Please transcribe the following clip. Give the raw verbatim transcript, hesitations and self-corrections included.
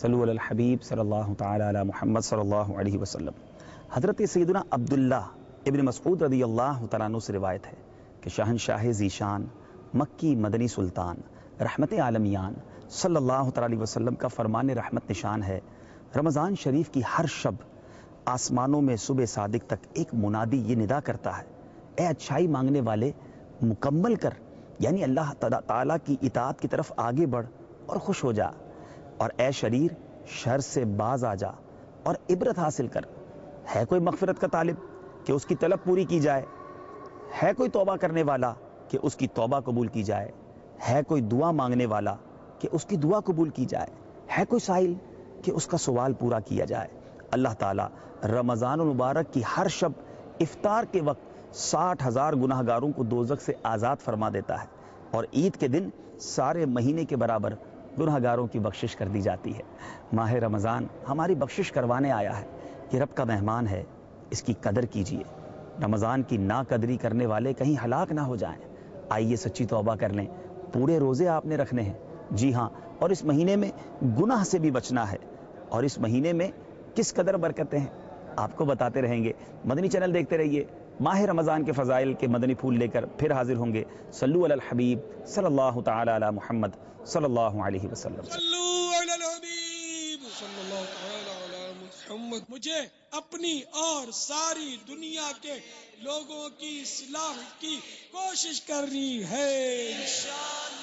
صلو علی الحبیب صلی اللہ تعالی علی محمد صلی اللہ علیہ وسلم۔ حضرت سیدنا عبداللہ ابن مسعود رضی اللہ تعالیٰ عنہ سے روایت ہے کہ شہنشاہ ذیشان مکی مدنی سلطان رحمت عالمیان صلی اللہ تعالیٰ علیہ وسلم کا فرمان رحمت نشان ہے، رمضان شریف کی ہر شب آسمانوں میں صبح صادق تک ایک منادی یہ ندا کرتا ہے، اے اچھائی مانگنے والے مکمل کر، یعنی اللہ تعالیٰ کی اطاعت کی طرف آگے بڑھ اور خوش ہو جا، اور اے شریر شر سے باز آ جا اور عبرت حاصل کر۔ ہے کوئی مغفرت کا طالب کہ اس کی طلب پوری کی جائے، ہے کوئی توبہ کرنے والا کہ اس کی توبہ قبول کی جائے، ہے کوئی دعا مانگنے والا کہ اس کی دعا قبول کی جائے، ہے کوئی سائل کہ اس کا سوال پورا کیا جائے۔ اللہ تعالیٰ رمضان المبارک کی ہر شب افطار کے وقت ساٹھ ہزار گناہ گاروں کو دوزخ سے آزاد فرما دیتا ہے، اور عید کے دن سارے مہینے کے برابر گناہ گاروں کی بخشش کر دی جاتی ہے۔ ماہ رمضان ہماری بخشش کروانے آیا ہے، یہ رب کا مہمان ہے، اس کی قدر کیجیے۔ رمضان کی ناقدری کرنے والے کہیں ہلاک نہ ہو جائیں۔ آئیے سچی توبہ کر لیں، پورے روزے آپ نے رکھنے ہیں، جی ہاں، اور اس مہینے میں گناہ سے بھی بچنا ہے، اور اس مہینے میں کس قدر برکتیں ہیں آپ کو بتاتے رہیں گے۔ مدنی چینل دیکھتے رہیے، ماہ رمضان کے فضائل کے مدنی پھول لے کر پھر حاضر ہوں گے۔ صلو علی الحبیب صلی اللہ تعالی علی محمد صلی اللہ علیہ وسلم۔ صلو علی الحبیب صلی اللہ تعالی علی محمد۔ مجھے اپنی اور ساری دنیا کے لوگوں کی اصلاح کی کوشش کرنی ہے انشاءاللہ۔